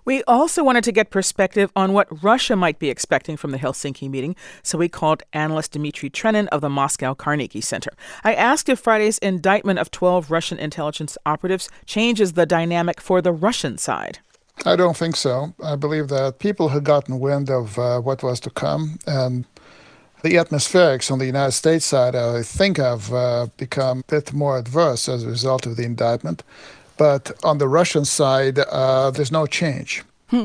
We also wanted to get perspective on what Russia might be expecting from the Helsinki meeting, so we called analyst Dmitry Trenin of the Moscow Carnegie Center. I asked if Friday's indictment of 12 Russian intelligence operatives changes the dynamic for the Russian side. I don't think so. I believe that people had gotten wind of what was to come, and the atmospherics on the United States side, I think, have become a bit more adverse as a result of the indictment. But on the Russian side, there's no change.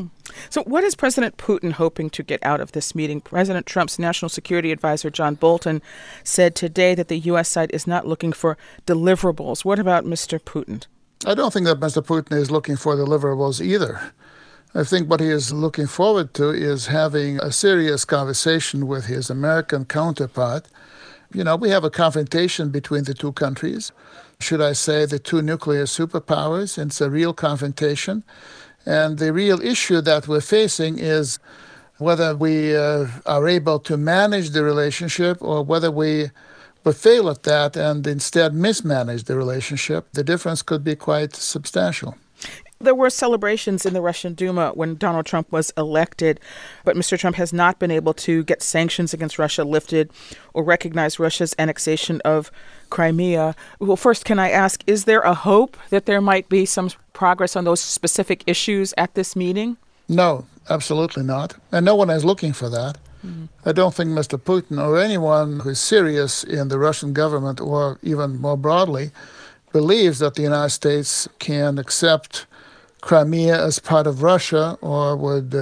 So what is President Putin hoping to get out of this meeting? President Trump's national security advisor, John Bolton, said today that the U.S. side is not looking for deliverables. What about Mr. Putin? I don't think that Mr. Putin is looking for deliverables either. I think what he is looking forward to is having a serious conversation with his American counterpart. You know, we have a confrontation between the two countries. Should I say the two nuclear superpowers? It's a real confrontation. And the real issue that we're facing is whether we are able to manage the relationship or whether we fail at that and instead mismanage the relationship. The difference could be quite substantial. There were celebrations in the Russian Duma when Donald Trump was elected, but Mr. Trump has not been able to get sanctions against Russia lifted or recognize Russia's annexation of Crimea. Well, first, can I ask, is there a hope that there might be some progress on those specific issues at this meeting? No, absolutely not. And no one is looking for that. I don't think Mr. Putin or anyone who is serious in the Russian government or even more broadly believes that the United States can accept Crimea as part of Russia or would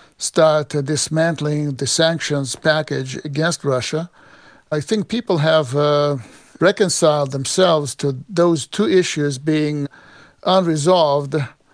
start dismantling the sanctions package against Russia. I think people have reconciled themselves to those two issues being unresolved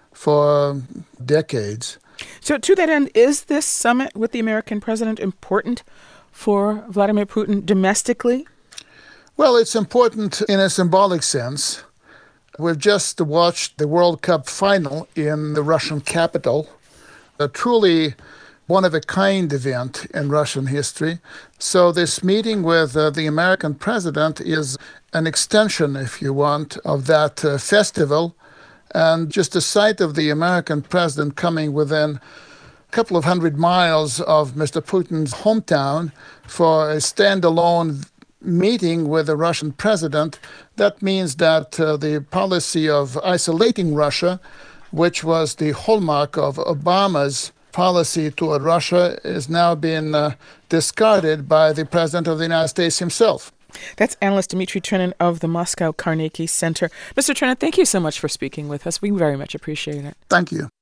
for decades. So to that end, is this summit with the American president important for Vladimir Putin domestically? Well, it's important in a symbolic sense. We've just watched the World Cup final in the Russian capital, a truly one-of-a-kind event in Russian history. So this meeting with the American president is an extension, if you want, of that festival. And just the sight of the American president coming within a couple of 100 miles of Mr. Putin's hometown for a standalone meeting with the Russian president, that means that the policy of isolating Russia, which was the hallmark of Obama's policy toward Russia, is now being discarded by the president of the United States himself. That's analyst Dmitry Trenin of the Moscow Carnegie Center. Mr. Trenin, thank you so much for speaking with us. We very much appreciate it. Thank you.